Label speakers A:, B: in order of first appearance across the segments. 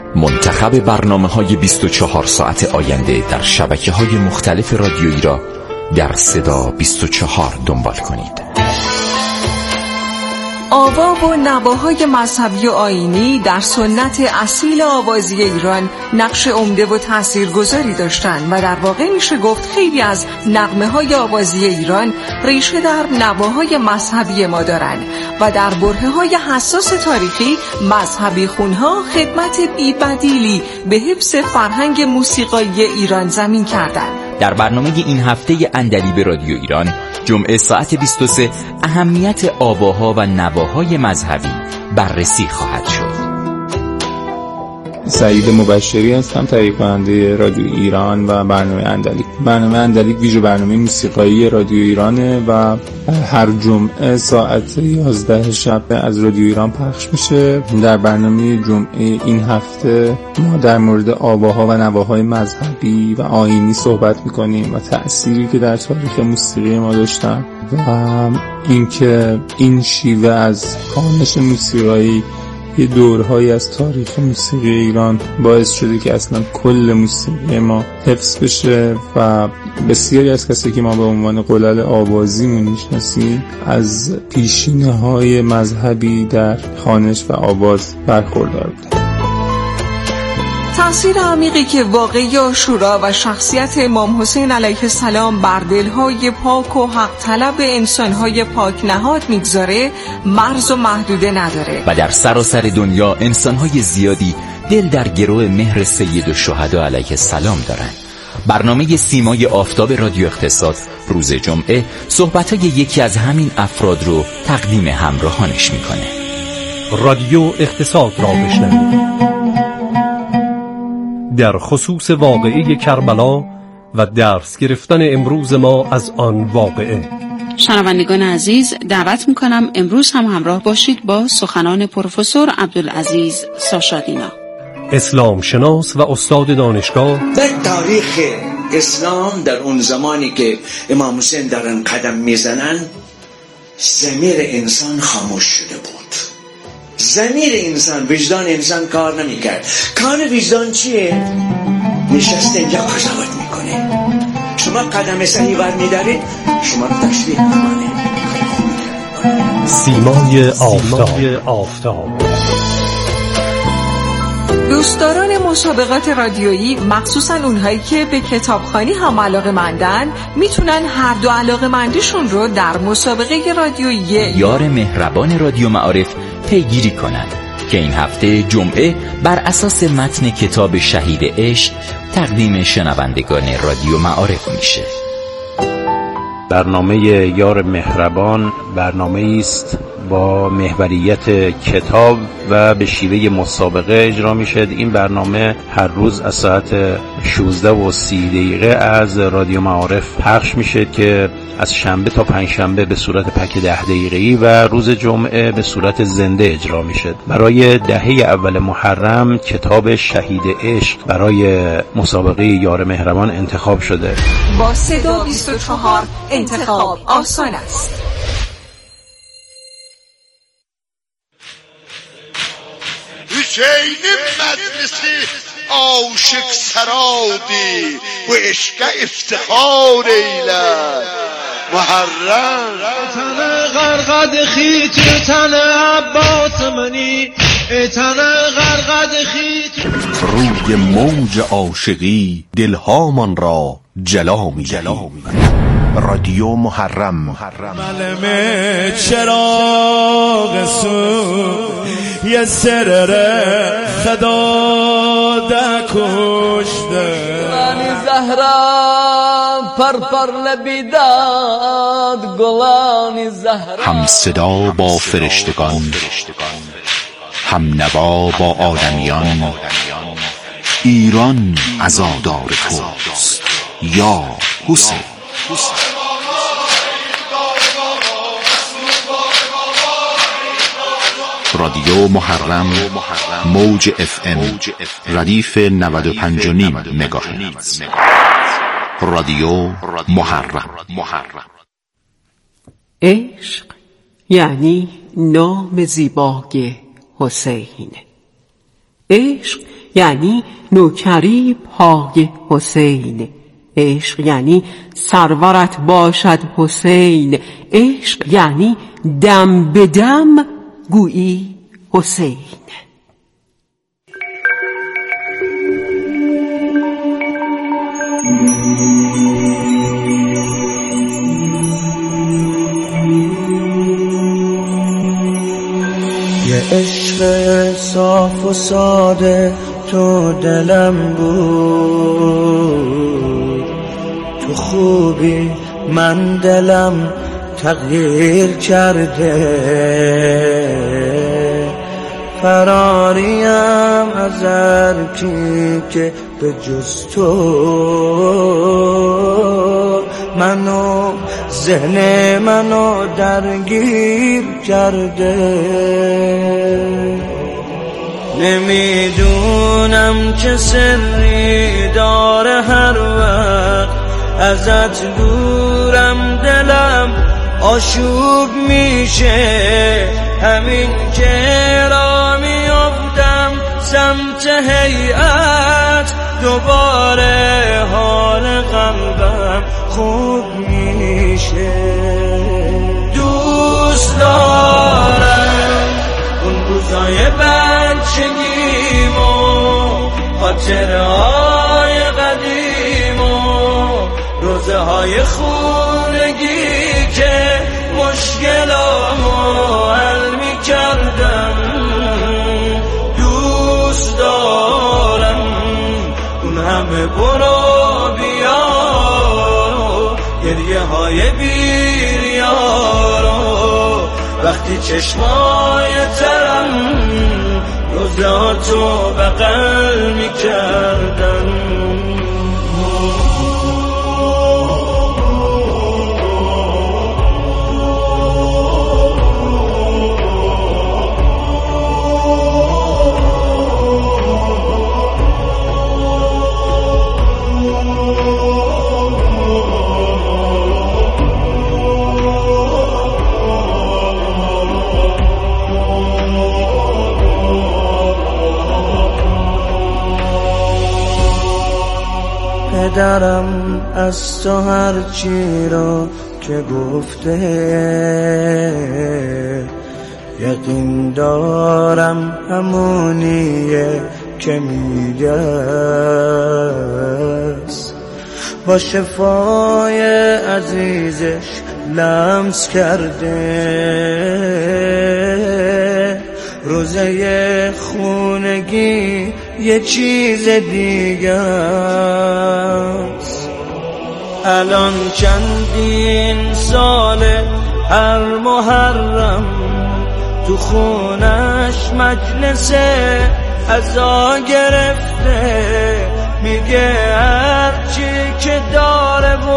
A: منتخب برنامه‌های 24 ساعت آینده در شبکه‌های مختلف رادیویی را در صدا 24 دنبال کنید.
B: آوا و نواهای مذهبی و آیینی در سنت اصیل آوازی ایران نقش عمده و تاثیرگذاری داشتند و در واقع میشه گفت خیلی از نغمه‌های آوازی ایران ریشه در نواهای مذهبی ما دارند و در برهه‌های حساس تاریخی مذهبی خونها خدمت بی‌بدیلی به حفظ فرهنگ موسیقایی ایران زمین کردند.
C: در برنامه این هفته عندلیب رادیو ایران جمعه ساعت 23 اهمیت آواها و نواهای مذهبی بررسی خواهد شد.
D: سعید مبشری هستم، تهیه کننده رادیو ایران و برنامه عندلیب. برنامه عندلیب ویژه برنامه موسیقایی رادیو ایرانه و هر جمعه ساعت 11 شب از رادیو ایران پخش میشه. در برنامه جمعه این هفته ما در مورد آواها و نواهای مذهبی و آیینی صحبت میکنیم و تأثیری که در تاریخ موسیقی ما داشتن و اینکه این شیوه از خوانش موسیقایی یه دورهایی از تاریخ موسیقی ایران باعث شده که اصلا کل موسیقی ما حفظ بشه و بسیاری از کسایی که ما به عنوان قلل آوازیمون میشناسیم از پیشینه‌های مذهبی در خوانش و آواز برخوردار بودن.
B: تأثیر عمیقی که واقعی عاشورا و شخصیت امام حسین علیه السلام بر دلهای پاک و حق طلب انسانهای پاک نهاد میگذاره مرز و محدوده نداره
C: و در سراسر دنیا انسانهای زیادی دل در گرو مهر سید الشهدا علیه السلام دارن. برنامه سیمای آفتاب رادیو اقتصاد روز جمعه صحبت‌های یکی از همین افراد رو تقدیم همراهانش میکنه.
E: رادیو اقتصاد را بشنوید در خصوص واقعه کربلا و درس گرفتن امروز ما از آن واقعه.
F: شنوندگان عزیز، دعوت میکنم امروز هم همراه باشید با سخنان پروفسور عبدالعزیز ساشادینا،
E: اسلام شناس و استاد دانشگاه.
G: در تاریخ اسلام در اون زمانی که امام حسین دارن قدم میزنن ضمیر انسان خاموش شده بود. ضمیر انسان، وجدان انسان کار نمیکرد. کار وجدان چیه؟ نشسته اینجا قضاوت میکنه. شما قدم صحیح ور میدارید شما رو تشویق میکنه.
E: سیمای آفتاب.
B: دوستداران مسابقات رادیویی، مخصوصا اونهایی که به کتابخوانی هم علاقه‌مندن، میتونن هر دو علاقه‌مندیشون رو در مسابقه رادیویی
C: یار مهربان رادیو معارف پیگیری کنند که این هفته جمعه بر اساس متن کتاب شهید عشق تقدیم شنوندگان رادیو معارف میشه.
H: برنامه یار مهربان برنامه است با محوریت کتاب و به شیوه مسابقه اجرا میشه. این برنامه هر روز از ساعت 16:30 از رادیو معارف پخش میشه که از شنبه تا پنجشنبه به صورت پک 10 دقیقه‌ای و روز جمعه به صورت زنده اجرا میشه. برای دهه اول محرم کتاب شهید عشق برای مسابقه یار مهربان انتخاب شده.
B: با صدا 24 انتخاب آسان است.
I: حسین مدرسه عاشق سرادی و عشق افتخار ایلد محرم
J: تنه غرقد خیت تنه عباس منی تنه غرقد خیت.
K: روی موج عاشقی دلهامان را جلا می رادیو محرم.
J: ملمه چراغ سو یه سرره خدا دکشته
L: گلانی زهرا پر لبیداد گلانی زهرا.
K: هم صدا با فرشتگان، هم نوا با آدمیان. ایران عزادار توست یا حسین. رادیو محرم موج FM ردیف 95.5 مگاهرتز. رادیو محرم.
M: عشق یعنی نام زیبای حسین. عشق یعنی نوکری پای حسین، عشق یعنی سرورت باشد حسین، عشق یعنی دم به دم گویی حسین.
J: یه عشق صاف و ساده تو دلم بود، تو خوبی من دلم تغییر کرده، فراریم از هر کی که به جز تو منو ذهن منو درگیر کرده. نمیدونم چه سری داره هر وقت ازت دورم دلم آشوب میشه، همین که را میافتم سمت هیئت دوباره حال قلبم خوب میشه. دوست دارم اون روزای بچگیمو، خاطرهای قدیمو، روزهای خونگی که مشکلامو حل میکردم. دوست دارم اون همه برو بیا گریه های بیریارو، وقتی چشمای ترم روزاتو بغل میکردن. پدرم از تو هر چی را که گفته یقین دارم همونیه که میگست، با شفای عزیزش لمس کرده. روزه خونگی یه چیز دیگه است، الان چندین ساله هر محرم تو خونش مجلس عزا گرفته، میگه هرچی که داره و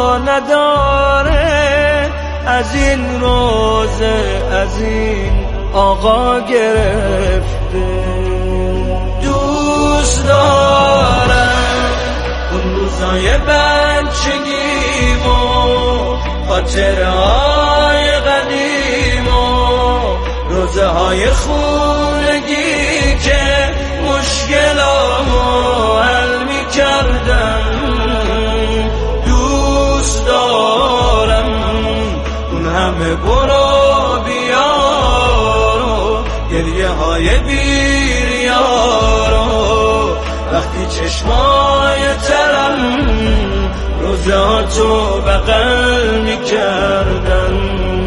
J: نداره از این روزه از این آقا گرفته. دوست دارم اون روزای بچگیمو، خاطرهای قدیمو، روزه های خونگی که مشکلامو حل میکردم. دوست دارم اون همه برو بیارو گریه های بیریارو، وقتی چشمای ترم روزاتو بغل میکردن.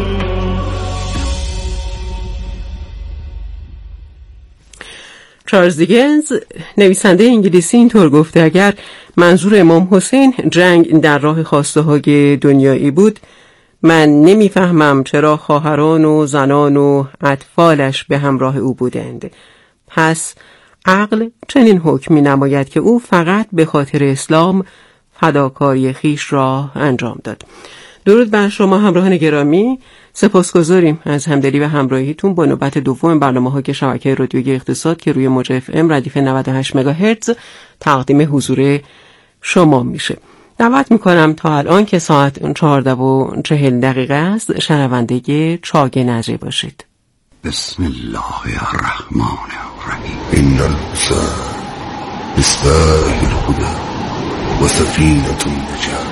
M: چارلز دیکنز نویسنده انگلیسی اینطور گفته: اگر منظور امام حسین جنگ در راه خواسته های دنیایی بود، من نمیفهمم چرا خواهران و زنان و اطفالش به همراه او بودند. پس عقل چنین حکمی نماید که او فقط به خاطر اسلام فداکاری خیش را انجام داد. درود بر شما همراهان گرامی، سپاسگزاریم از همدلی و همراهیتون با نوبت دوم برنامه‌های شبکه رادیویی اقتصاد که روی موج اف ام ردیف 98 مگاهرتز تقدیم حضور شما میشه. دعوت میکنم تا الان که ساعت 14:40 است شنونده چاگ نجی باشید.
N: بسم الله الرحمن الرحیم. إن الإنسان مصباح الهدى وسفينة النجاة.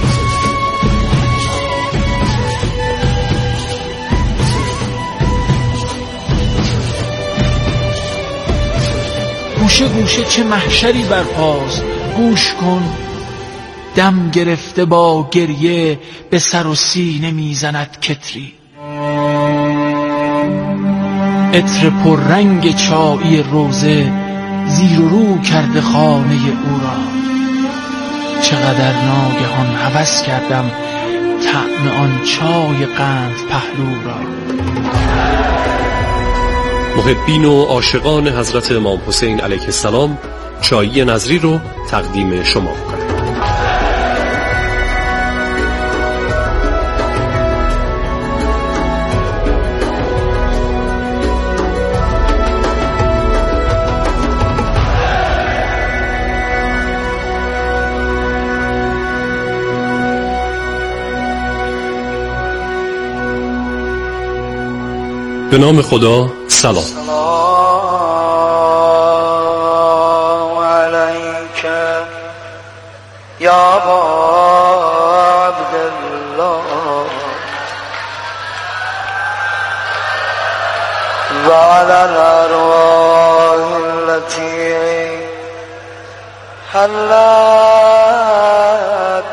O: گوشه گوشه چه محشری برپاست، گوش کن دم گرفته با گریه به سر و سینه میزند کتری. عطر پررنگ چایی روزه زیر و رو کرده خانه او را. چقدر ناگهان هوس کردم طعم آن چای قند پهلو را.
E: محبین و عاشقان حضرت امام حسین علیه السلام، چایی نظری رو تقدیم شما می‌کنم. به نام خدا. سلام.
J: سلام علیک یا ابا عبدالله و علی الارواح التي حلت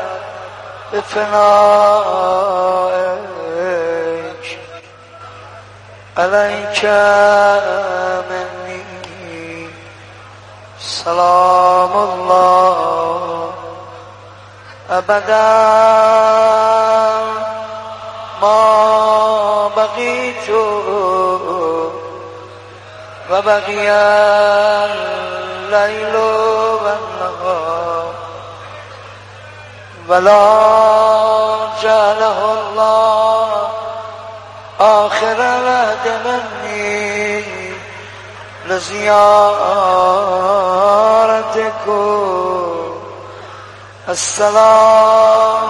J: بفنائك عليك مني سلام الله أبدا ما بقيت وبقي الليل والنهار ولا جعله الله آخر العهد مني لزيارتكم. السلام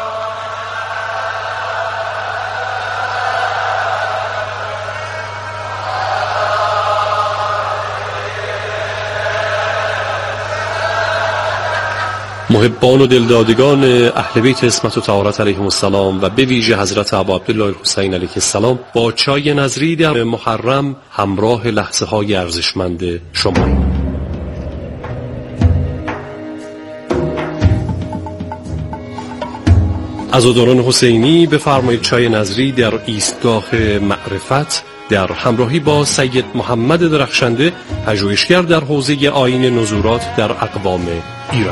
E: محبان و دلدادگان اهل بیت عصمت و طهارت علیهم السلام و به ویژه حضرت ابا عبدالله الحسین علیه السلام، با چای نظری در محرم همراه لحظه های ارزشمند شما. عزاداران حسینی بفرمایید چای نظری در ایستگاه معرفت در همراهی با سید محمد درخشنده، پژوهشگر در حوزه آیین نزورات در اقوام ایران.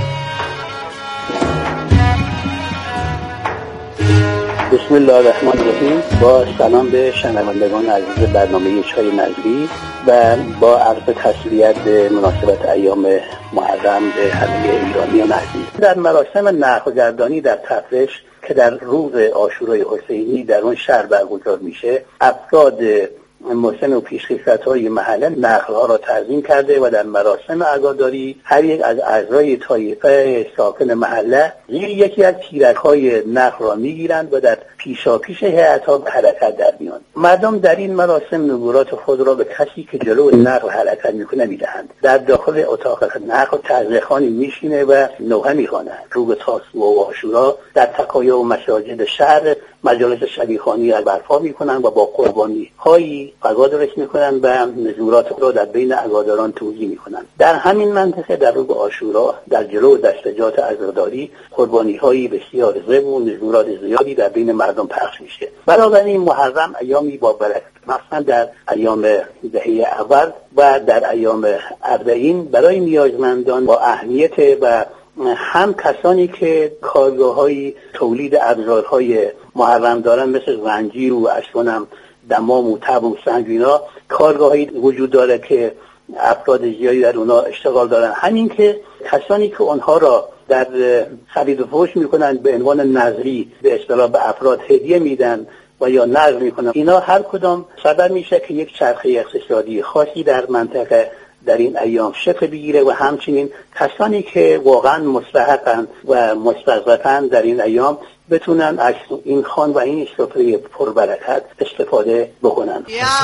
P: بسم الله الرحمن الرحیم. با سلام به شنوندگان عزیز برنامه چای نظری و با عرض تسلیت به مناسبت ایام محرم به همه ایرانیان عزیز. در مراسم نخلگردانی در تفرش که در روز عاشورای حسینی در اون شهر برگزار میشه، افراد مسن و پیشخیزت‌های محله نخل‌ها را تعظیم کرده و در مراسم عزاداری هر یک از اعضای طایفه ساکن محله زیر یکی از تیرک‌های نخل را می‌گیرند و در پیشاپیش هیئت‌ها به حرکت در میان. مردم در این مراسم نبورات خود را به کسی که جلو نخل حرکت می‌کنه می‌دهند. در داخل اتاق نخل تعزیه‌خوانی میشینه و نوحه می‌خواند. روز تاسوعا و عاشورا در تقایا و مساجد شهر مجالس شبیخوانی را برپا می‌کنند و با قربانی‌هایی غذا درست می‌کنند و نزورات را در بین عزاداران توزیع می‌کنند. در همین منطقه در روز عاشورا در جلو دستجات عزاداری قربانی‌هایی بسیار زیبا و نزورات زیادی در بین مردم پخش میشه. بنابراین محرم ایامی با برکت، مثلا در ایام دهه اول و در ایام اربعین برای نیازمندان با اهمیت و هم کسانی که کارگاه‌های تولید ابزارهای محرم دارن مثل زنجیر و اشونم دمام و تب و سنگ اینا، کارگاهی وجود داره که افراد زیادی در اونا اشتغال دارن. همین که کسانی که اونها را در خرید و فروش میکنن به عنوان نظری به اصطلاح به افراد هدیه میدن و یا نقل میکنن، اینا هر کدام سبب میشه که یک چرخه اقتصادی خاصی در منطقه در این ایام شکل بگیره و همچنین کسانی که واقعا مستحقن و مستضعفن در این ایام بتونن از این خوان و این سفره پربرکت استفاده بکنن.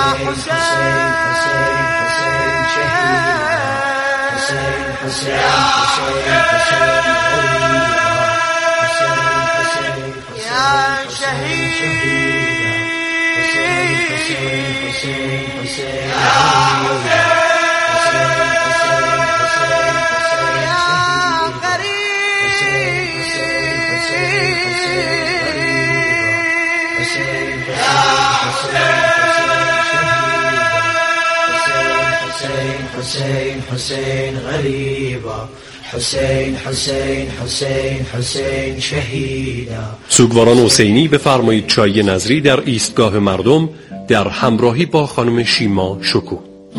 J: حسین حسین غریبا، حسین حسین حسین حسین شهیدا.
E: سوگواران حسینی بفرمایید چای نظری در ایستگاه مردم در همراهی با خانم شیما شکو.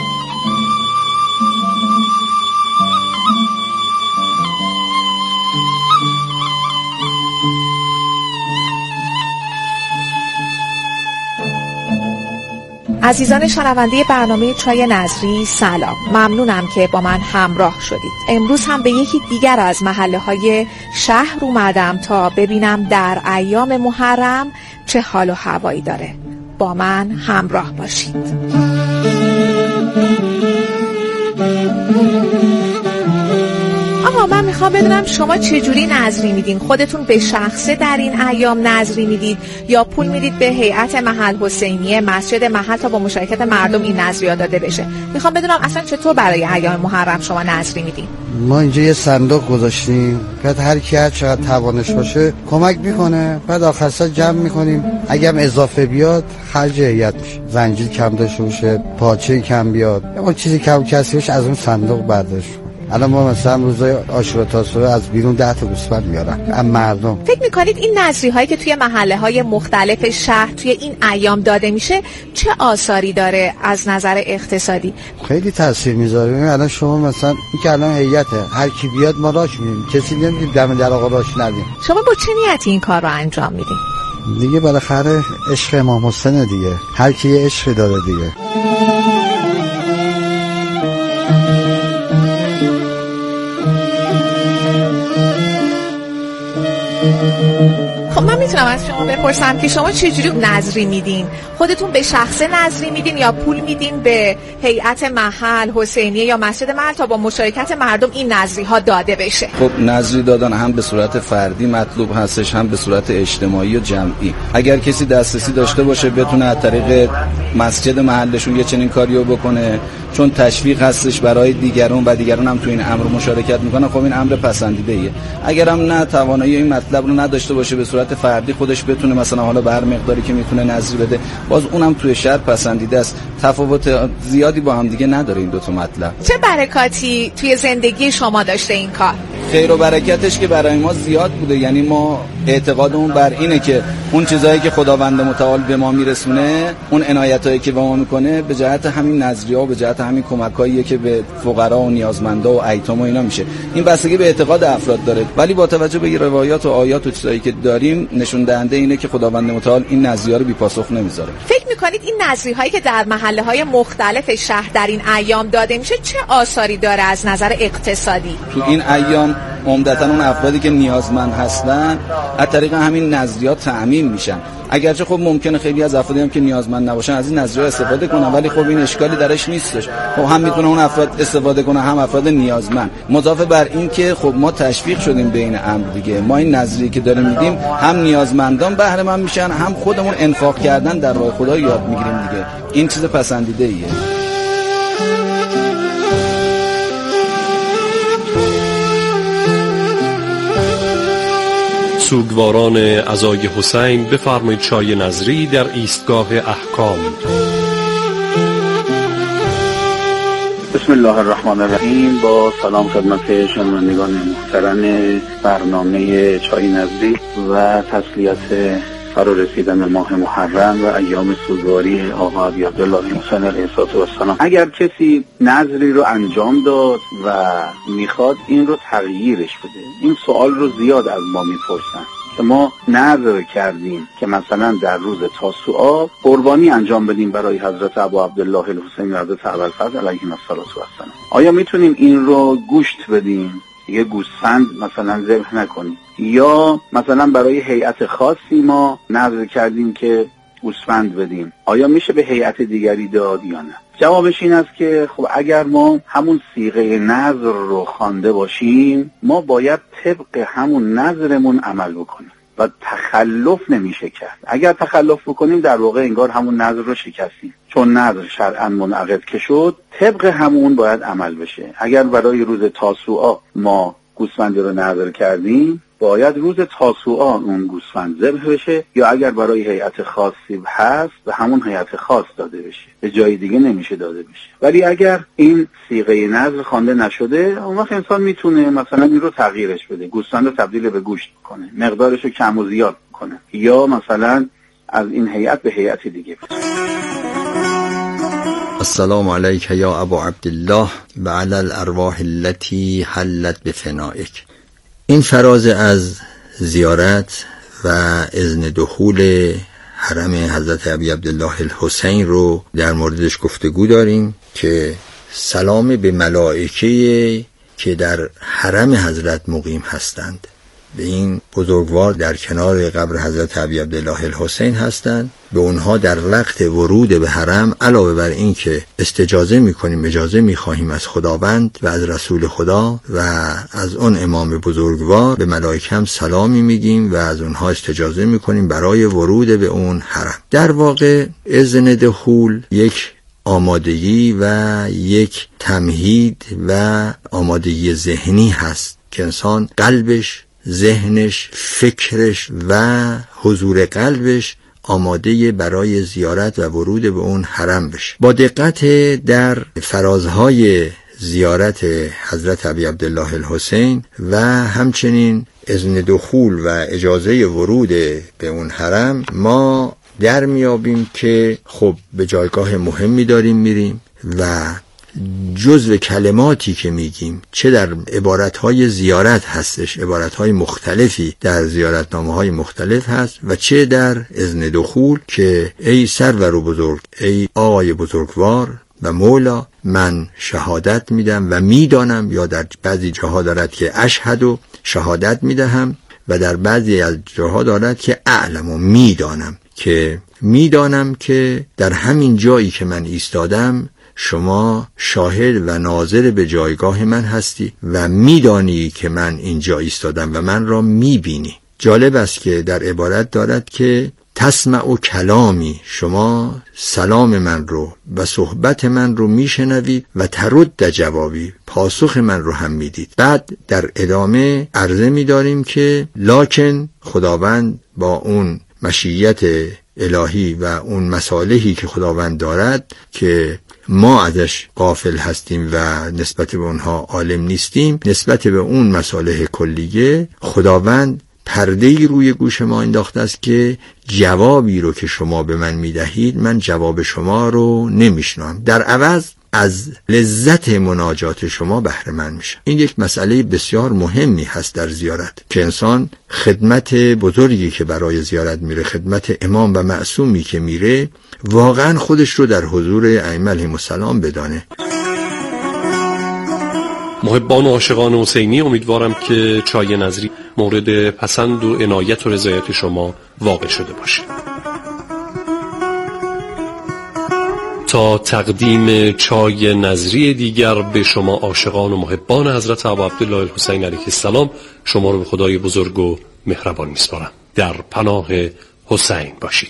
Q: عزیزان شنونده برنامه چای نظری سلام، ممنونم که با من همراه شدید. امروز هم به یکی دیگر از محله‌های شهر اومدم تا ببینم در ایام محرم چه حال و هوایی داره. با من همراه باشید. آقا من میخوام بدونم شما چجوری نذری میدین؟ خودتون به شخصه در این ایام نذری میدید یا پول میدید به هیئت محل حسینیه مسجد محل تا با مشارکت مردم این نذریات داده بشه؟ میخوام بدونم اصلا چطور برای ایام محرم شما نذری میدین؟
R: ما اینجا یه صندوق گذاشتیم، بعد هر کی هر چقدر توانش باشه کمک میکنه، بعد آخر سال جمع میکنیم. اگه هم اضافه بیاد خرج هیئت میشه. زنجیر کم داشته باشه، پاچه کم بیاد، اون چیزی کم کسی باشه از اون صندوق برداشت. الان ما مثلا روزای عاشورا تاسوعا از بیرون 10 تا گوسفند میارن از مردم.
Q: فکر میکنید این نذری هایی که توی محله های مختلف شهر توی این ایام داده میشه چه آثاری داره از نظر اقتصادی؟
R: خیلی تاثیر میذاره. الان شما مثلا این که الان هیئته، هر کی بیاد ما راش میدیم، کسی نمیگه دم در آقا راش ندیم.
Q: شما با چه نیتی این کار رو انجام میدین؟
R: دیگه بالاخره عشق امام حسین دیگه، هر کی یه عشق داره دیگه.
Q: خب من میتونم از شما بپرسم که شما چجوری نذری میدین؟ خودتون به شخصه نذری میدین یا پول میدین به هیئت محل حسینیه یا مسجد محل تا با مشارکت مردم این نذری ها داده بشه؟
S: خب نذری دادن هم به صورت فردی مطلوب هستش، هم به صورت اجتماعی و جمعی. اگر کسی دسترسی داشته باشه بتونه از طریق مسجد محلشون یه چنین کاریو بکنه، چون تشویق هستش برای دیگران و دیگران هم تو این امر مشارکت میکنن. خب این امر پسندیده ایه. اگر هم نه توانایی این مطلب رو نداشته باشه به صورت فردی خودش بتونه مثلا حالا به هر مقداری که میتونه نذری بده، باز اونم توی شهر پسندیده است. تفاوت زیادی با هم دیگه نداره این دو تا مطلب.
Q: چه برکاتی توی زندگی شما داشته این کار؟
S: خیر و برکتش که برای ما زیاد بوده. یعنی ما اعتقادمون بر اینه که اون چیزایی که خداوند متعال به ما میرسونه، اون عنایتایی که به ما میکنه به جهت همین نذری‌ها و به جهت همین کمکاییه که به فقرا و نیازمندا و ایتام و اینا میشه. این بستگی به اعتقاد افراد داره، ولی با توجه به روایات و آیات و چیزایی که داریم نشون دهنده اینه که خداوند متعال این نذری‌ها رو بی پاسخ نمیذاره.
Q: فکر میکنید این نذری‌هایی که در محله‌های مختلف شهر در این ایام داده میشه چه آثاری داره از نظر اقتصادی؟
S: تو این ایام عمدتاً اون افرادی که نیازمند هستن از طریق همین نذریات تأمین میشن. اگرچه خب ممکنه خیلی از افرادی هم که نیازمند نباشن از این نذریات استفاده کنن، ولی خب این اشکالی درش نیستش. خب هم میتونه اون افراد استفاده کنن، هم افراد نیازمند. مضافه بر این که خب ما تشویق شدیم به این امر دیگه. ما این نذری که داریم میدیم هم نیازمندان بهره مند میشن، هم خودمون انفاق کردن در راه خدا یاد میگیریم دیگه. این چیز پسندیده ایه.
E: سوگواران عزای حسین بفرمایید چای نظری در ایستگاه احکام.
P: بسم الله الرحمن الرحیم. با سلام خدمت شنوندگان محترم برنامه چای نظری و تسلیت فرا رسیدن ماه محرم و ایام سوگواری آقا ابی عبدالله حسین علیه السلام. اگر کسی نذری رو انجام داد و میخواد این رو تغییرش بده، این سوال رو زیاد از ما میپرسن که ما نذر کردیم که مثلا در روز تاسوعا قربانی انجام بدیم برای حضرت ابو عبدالله الحسین و حضرت ابوالفضل علیهم السلام. آیا میتونیم این رو گوشت بدیم دیگه گوسفند مثلا ذبح نکنیم، یا مثلا برای هیئت خاصی ما نذر کردیم که گوسفند بدیم، آیا میشه به هیئت دیگری داد یا نه؟ جوابش این است که خب اگر ما همون صیغه نذر رو خوانده باشیم، ما باید طبق همون نذرمون عمل بکنیم و تخلف نمیشه کرد. اگر تخلف بکنیم در واقع انگار همون نذر رو شکستیم، چون نذر شرعاً منعقد که شد طبق همون باید عمل بشه. اگر برای روز تاسوعا ما گوسفند رو نذر کردیم، باید روز تاسوعا اون گوسفند ذبح بشه، یا اگر برای هیئت خاصی هست به همون هیئت خاص داده بشه، به جای دیگه نمیشه داده بشه. ولی اگر این صیغه نذر خوانده نشده، اون وقت انسان میتونه مثلا این رو تغییرش بده، گوسفند رو تبدیل به گوشت کنه، مقدارش رو کم و زیاد کنه، یا مثلا از این هیئت به هیئت دیگه بشه.
T: السلام علیک یا ابا عبدالله و علی الارواح التي حلت بفنائک. این فراز از زیارت و اذن دخول حرم حضرت ابی عبدالله الحسین رو در موردش گفتگو داریم که سلام به ملائکه که در حرم حضرت مقیم هستند. به این بزرگوار در کنار قبر حضرت ابی عبدالله الحسین هستند. به اونها در وقت ورود به حرم علاوه بر این که اجازه میخواهیم از خداوند و از رسول خدا و از اون امام بزرگوار، به ملائکه هم سلامی میگیم و از اونها استجازه میکنیم برای ورود به اون حرم. در واقع اذن دخول یک آمادگی و یک تمهید و آمادگی ذهنی هست که انسان قلبش، ذهنش، فکرش و حضور قلبش آماده برای زیارت و ورود به اون حرم بشه. با دقت در فرازهای زیارت حضرت ابی عبدالله الحسین و همچنین اذن دخول و اجازه ورود به اون حرم ما در میابیم که خب به جایگاه مهمی داریم میریم و جزو کلماتی که میگیم چه در عبارتهای زیارت هستش، عبارتهای مختلفی در زیارتنامه‌های مختلف هست، و چه در اذن دخول که ای سرور و بزرگ، ای آقای بزرگوار و مولا، من شهادت میدم و میدانم، یا در بعضی جاها دارد که اشهد و شهادت میدهم، و در بعضی از جاها دارد که اعلم و میدانم که در همین جایی که من ایستادم شما شاهد و ناظر به جایگاه من هستی و میدانی که من اینجا ایستادم و من را میبینی. جالب است که در عبارت دارد که تسمع و کلامی، شما سلام من رو و صحبت من رو میشنوید و ترد جوابی، پاسخ من رو هم میدید. بعد در ادامه عرضه میداریم که لکن خداوند با اون مشیت الهی و اون مصالحی که خداوند دارد که ما ازش غافل هستیم و نسبت به اونها عالم نیستیم، نسبت به اون مصالح کلیه خداوند پرده‌ای روی گوش ما انداخته است که جوابی رو که شما به من میدهید من جواب شما رو نمیشنوم، در عوض از لذت مناجات شما بهره مند میشم. این یک مسئله بسیار مهمی هست در زیارت که انسان خدمت بزرگی که برای زیارت میره، خدمت امام و معصومی که میره، واقعا خودش رو در حضور ائمه علیهم السلام بدانه.
E: محبان و عاشقان حسینی، امیدوارم که چای نظری مورد پسند و عنایت و رضایت شما واقع شده باشه. تا تقدیم چای نظری دیگر به شما عاشقان و محبان حضرت ابا عبدالله الحسین علیه السلام، شما رو به خدای بزرگ و مهربان میسپارم. در پناه حسین باشید.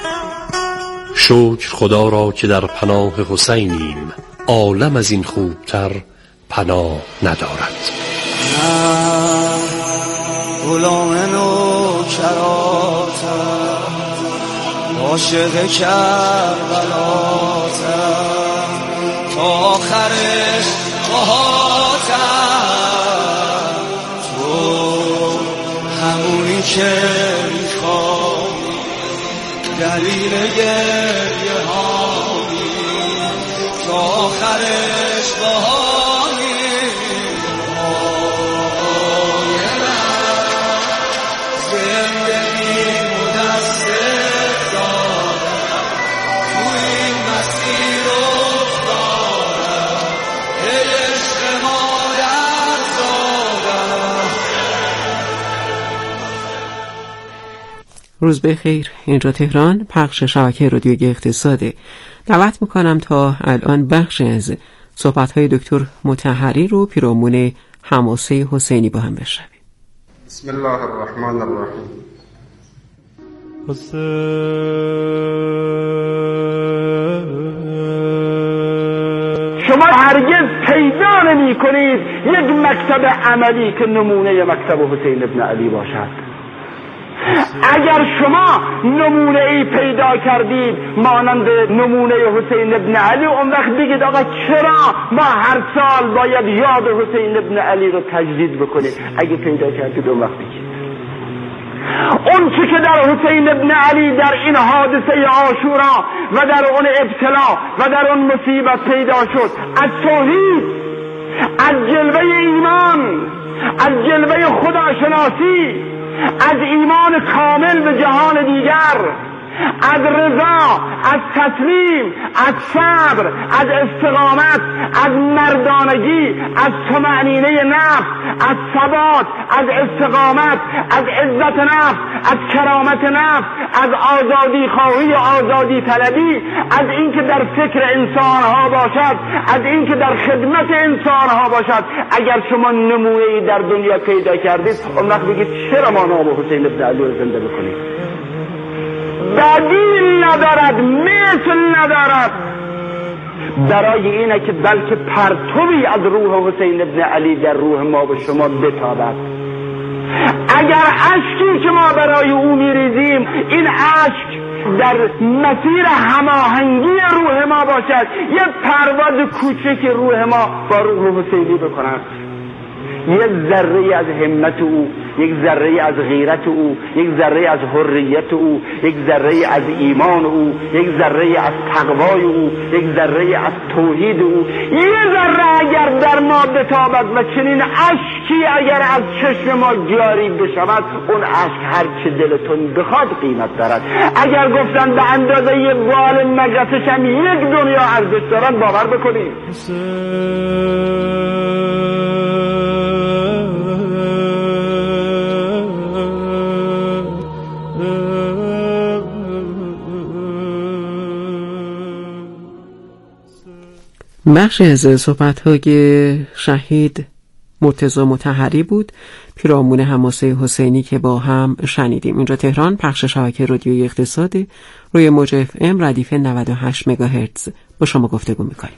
E: شکر خدا را که در پناه حسینیم، عالم از این خوبتر پناه ندارد.
J: غلام نوکراتم، عاشق کربلاتم، تا آخرش باهاتم، تو همونی که میخوای، دلیل گریه هایی، تا آخرش باهاتم.
M: روز بخیر. اینجا تهران، پخش شبکه رادیویی اقتصاده. دعوت میکنم تا الان بخش از صحبت‌های دکتر مطهری رو پیرامون حماسه حسینی با هم بشنویم.
U: بسم الله الرحمن الرحیم.
V: شما هرگز پیدا نمی کنید یک مکتب عملی که نمونه مکتب حسین ابن علی باشد. اگر شما نمونه ای پیدا کردید مانند نمونه حسین ابن علی، اون وقت بگید آقا چرا ما هر سال باید یاد حسین ابن علی رو تجدید بکنیم؟ اگه پیدا کردید اون وقت بگید. اون چی که در حسین ابن علی در این حادثه عاشورا و در اون ابتلا و در اون مصیبت پیدا شد، از توحید، از جلوه ایمان، از جلوه خداشناسی، از ایمان کامل به جهان دیگر، از رضا، از تسلیم، از صبر، از استقامت، از مردانگی، از طمأنینه نفس، از ثبات، از استقامت، از عزت نفس، از کرامت نفس، از آزادی خواهی و آزادی طلبی، از اینکه در فکر انسانها باشد، از اینکه در خدمت انسانها باشد. اگر شما نمونه‌ای در دنیا پیدا کردید، اون وقت بگید چرا ما نام حسین ابن علی رو زنده بکنید؟ بدیل ندارد، مثل ندارد. برای اینه که بلکه پرتوی از روح حسین ابن علی در روح ما و شما بتابد. اگر اشکی که ما برای او میریزیم، این اشک در مسیر هماهنگی روح ما باشد، یه پرواز کوچک روح ما با روح حسینی بکنند، یک ذره از همت او، یک ذره از غیرت او، یک ذره از حریت او، یک ذره از ایمان او، یک ذره از تقوای او، یک ذره از توحید او، یه ذره اگر در ما بتابد و چنین اشکی اگر از چشم ما جاری بشود، اون اشک هر چه دلتون بخواد قیمت دارد. اگر گفتن به اندازه یه بال مگسش هم یک دنیا ارزش دارد، باور بکنید.
M: بخش از صحبت‌های شهید مرتضی مطهری بود پیرامون حماسه حسینی که با هم شنیدیم. اینجا تهران، پخش شبکه رادیویی اقتصادی، روی موج FM ردیف 98 مگاهرتز با شما گفتگو می‌کنیم.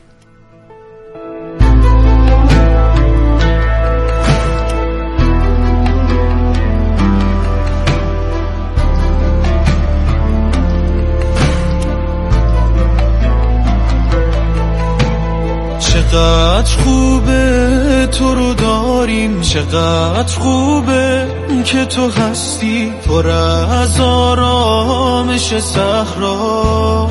W: چقدر خوبه تو رو داریم، چقدر خوبه که تو هستی پر از آرامش صحرا.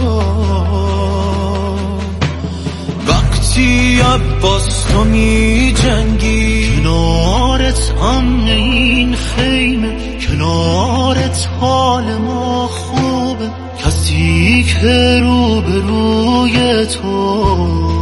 W: وقتی عباس تو می جنگی، کنارت امن این خیمه، کنارت حال ما خوبه. کسی که رو به روی تو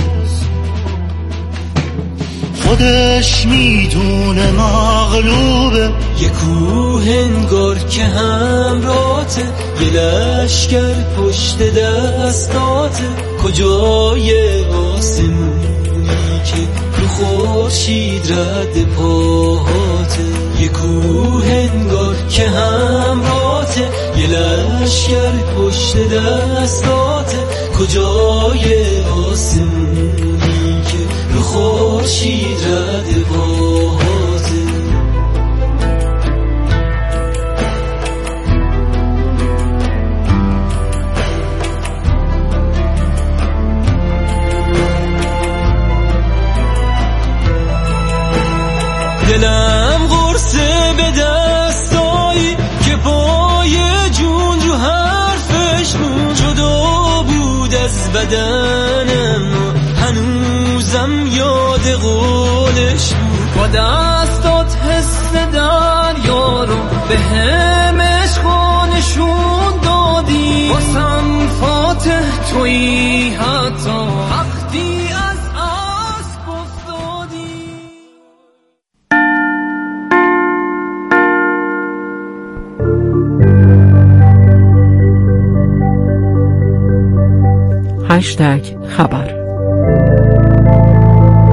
W: خودش میدونه مغلوبه. یه کوه انگار که همراته، یه لشکر پشت دستاته. کجای آسمونی که رو خورشید رد پاهاته. یه کوه انگار که همراته، یه لشکر پشت دستاته. کجای آسمونی که رو خورشید رد پاهاته. دلم قرصه به دستایی که پای جون جو حرفش بود. جدا بود از بدنم، هنوزم یاد قولش بود. با دستات حس دریا رو به هم عشقا نشون دادی. واسم فاتح تویی حتی وقتی از اسب افتادی.
M: خبر